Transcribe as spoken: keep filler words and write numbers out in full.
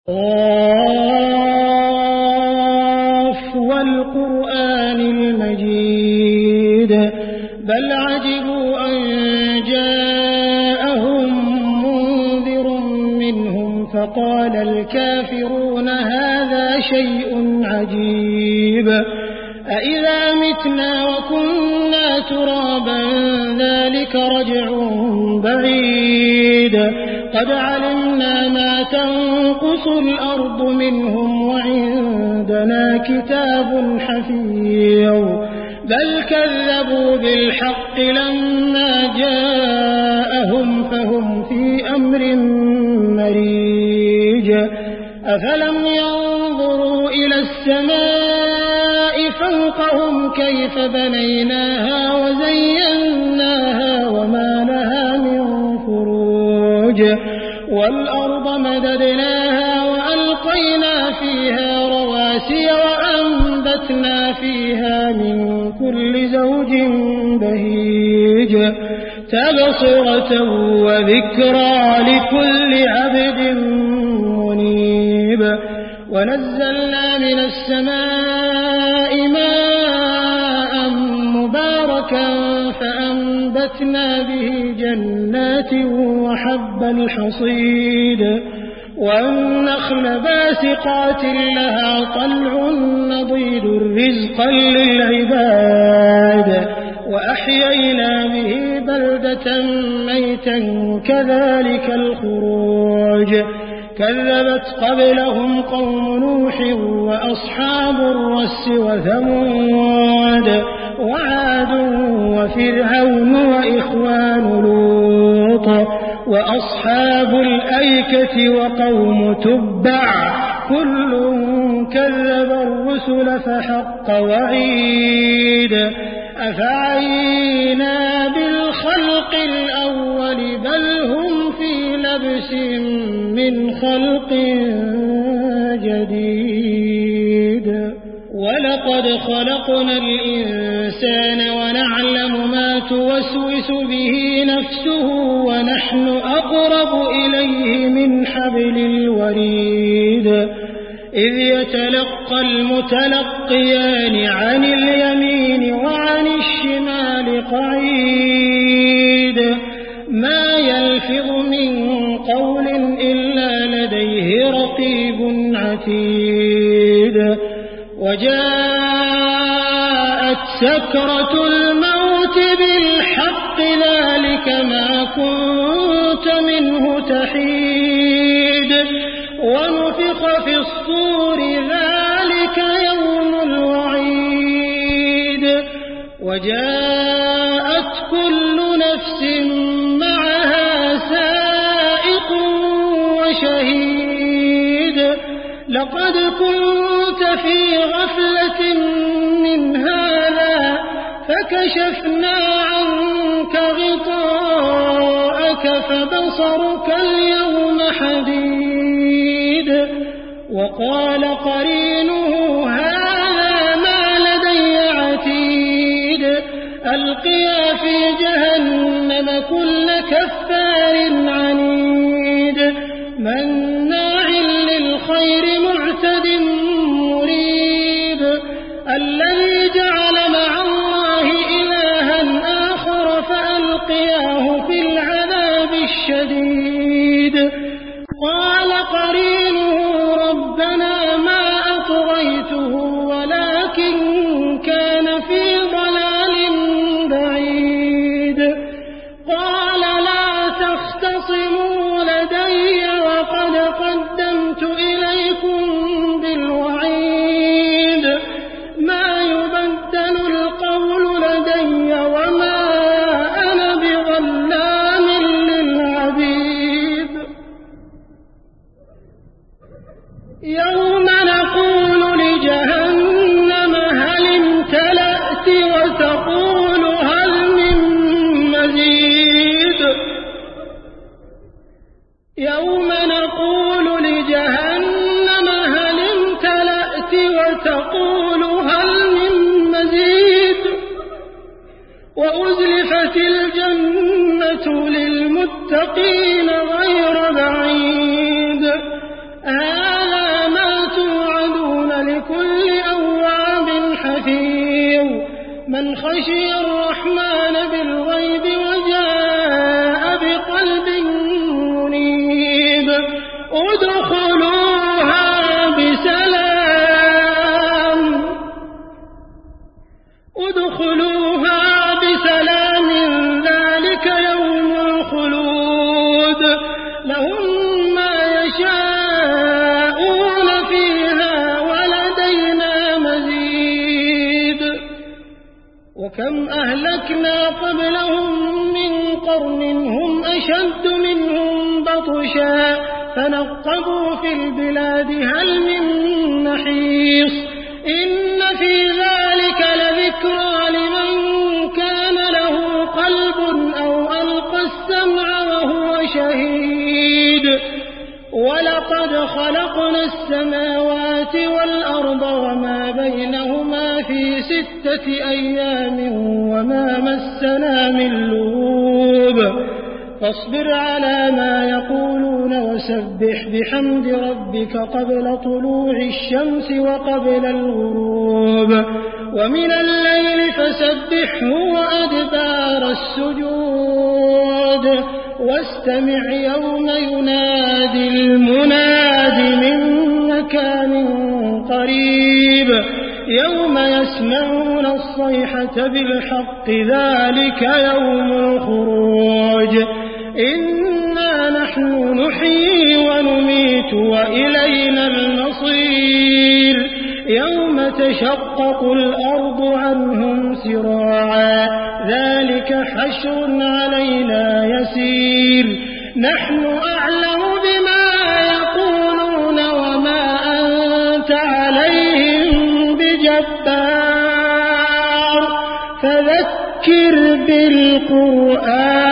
قاف والقرآن المجيد بل عجبوا أن جاءهم منذر منهم فقال الكافرون هذا شيء عجيب أإذا متنا وكنا ترابا ذلك رجع بعيد قد علمنا ما تنقص الأرض منهم وعندنا كتاب حفيظ بل كذبوا بالحق لما جاءهم فهم في أمر مريج أفلم ينظروا إلى السماء فوقهم كيف بنيناها وزيناها وما لها من فروج والأرض مددناها وألقينا فيها رواسي وأنبتنا فيها من كل زوج بهيج تبصرة وذكرى لكل عبد منيب ونزلنا من السماء ماء مباركا فأنبتنا به جنات وحب الحصيد والنخل باسقات لها طلع نضيد رزقا للعباد وأحيينا به بلدة ميتا كذلك الخروج كذبت قبلهم قوم نوح وأصحاب الرس وثمود وعاد وفرعون وإخوان لوط وأصحاب الأيكة وقوم تبع كل كذب الرسل فحق وعيد أفعينا بالخلق الأول بل هم في لبس من خلق جديد ولقد خلقنا الإنسان ونعلم ما توسوس به نفسه ونحن أقرب إليه من حبل الوريد إذ يتلقى المتلقيان عن اليمين وعن الشمال قعيد ما يلفظ من قول إلا لديه رقيب عتيد وجاءت سكرة الموت بالحق ذلك ما كنت منه تحيد ونفخ في الصور ذلك يوم الوعيد وجاءت كل نفس معها سائق وشهيد لقد كنت في غفلة من هذا فكشفنا عنك غطاءك فبصرك اليوم حديد وقال قرينه هذا ما لدي عتيد ألقيا في جهنم كل كفار عنيد مناع للخير معتد مريب الذي جعل مع الله إلها آخر فألقياه في العذاب الشديد قال قرينه ربنا ما أطغيته ولكن كان في ضلال بعيد قال لا تختصموا لدي وقد قدمت إليكم بالوعيد ما يبدل القول لدي وما أنا بظلام للعبيد يوم نقول لجهنم هل امتلأت وتقول هل من مزيد يوم نقول لجهنم هل امتلأت وتقول هل من مزيد وأزلفت الجنة للمتقين غير بعيد هذا من خشي الرحمن بالغيب وجاء بقلب منيب ادخلوها بسلام ادخلوها بسلام ذلك يوم الخلود لهم ما يشاءون فيها ولدينا مزيد وكم أهلكنا قبلهم من قرن هم أشد منهم بطشا فنقبوا في البلاد هل من محيص إن في ذلك لذكرى لمن كان له قلب أو ألقى السمع وهو شهيد ولقد خلقنا السماوات والأرض وما بينهما في ستة أيام وما مسنا من لغوب فاصبر على ما يقولون وسبح بحمد ربك قبل طلوع الشمس وقبل الغروب ومن الليل فسبحه وأدبار السجود واستمع يوم ينادي المناد من مكان قريب يوم يسمعون الصيحة بالحق ذلك يوم الخروج إنا نحن نحيي ونميت وإلينا المصير يوم تشقق الأرض عنهم سراعا ذلك حشر علينا يسير نحن أعلم بما يقولون وما أنت عليهم بجبار فذكر بالقرآن